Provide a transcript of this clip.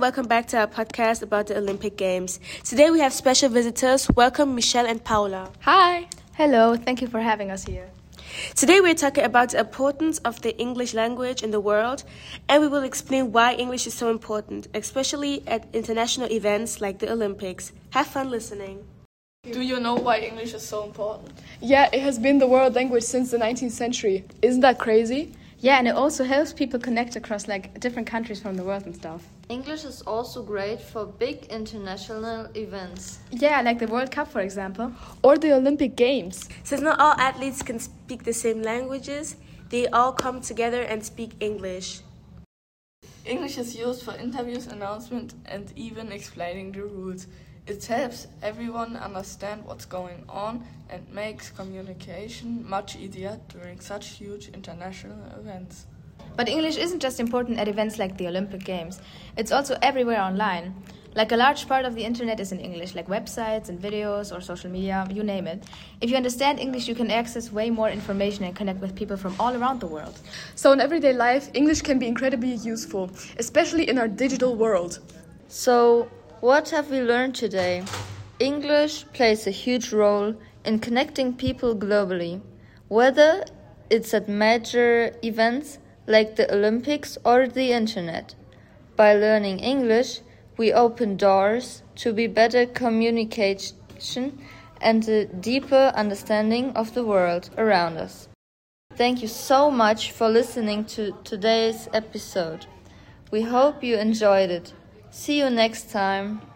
welcome back to our podcast about the Olympic Games. Today we have special visitors. Welcome Michelle and Paula. Hi. Hello, thank you for having us here. Today we're talking about the importance of the English language in the world, and we will explain why English is so important, especially at international events like the Olympics. Have fun listening. Do you know why English is so important? Yeah, it has been the world language since the 19th century. Isn't that crazy? Yeah, and it also helps people connect across different countries from the world and stuff. English is also great for big international events. Yeah, like the World Cup, for example. Or the Olympic Games. Since not all athletes can speak the same languages, they all come together and speak English. English is used for interviews, announcements, and even explaining the rules. It helps everyone understand what's going on and makes communication much easier during such huge international events. But English isn't just important at events like the Olympic Games. It's also everywhere online. Like a large part of the internet is in English, like websites and videos or social media, you name it. If you understand English, you can access way more information and connect with people from all around the world. So in everyday life, English can be incredibly useful, especially in our digital world. So, what have we learned today? English plays a huge role in connecting people globally, whether it's at major events like the Olympics or the internet. By learning English, we open doors to be better communication and a deeper understanding of the world around us. Thank you so much for listening to today's episode. We hope you enjoyed it. See you next time.